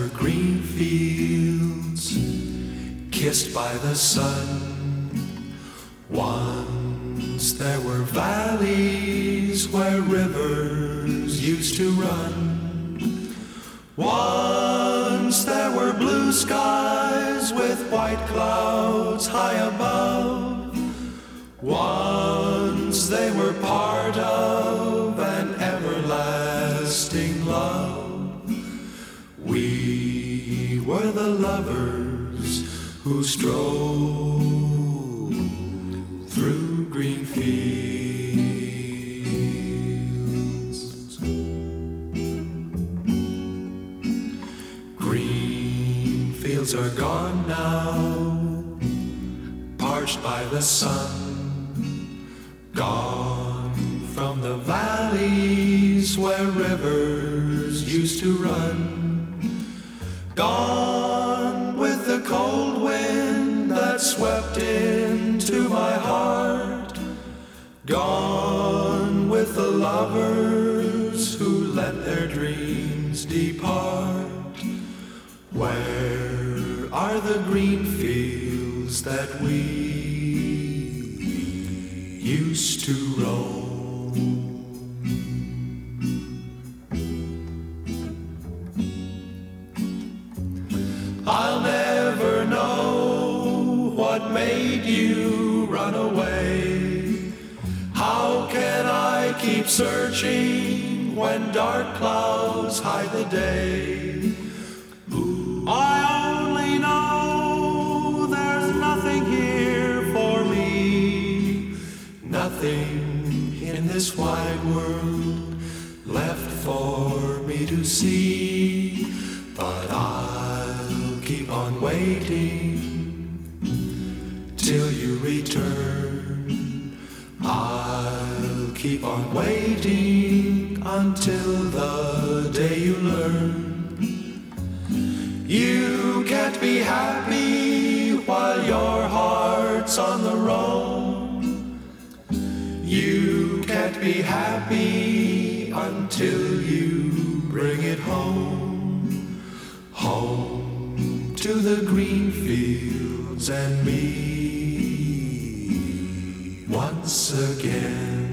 were green fields kissed by the sun. Once there were valleys where rivers used to run. Once there were blue skies with white clouds high above. Once they were part of an everlasting love. We were the lovers who strolled through green fields. Green fields are gone now, parched by the sun. Gone from the valleys where rivers used to run. Gone with the cold wind that swept into my heart. Gone with the lovers who let their dreams depart. Where are the green fields that we used to roam? I'll never know what made you run away. How can I keep searching when dark clouds hide the day? I only know there's nothing here for me, nothing in this wide world left for me to see. But I'll keep on waiting till you return. I'll keep on waiting until the day you learn. You can't be happy while your heart's on the roam. You can't be happy until you bring it home. Home to the green fields and me once again.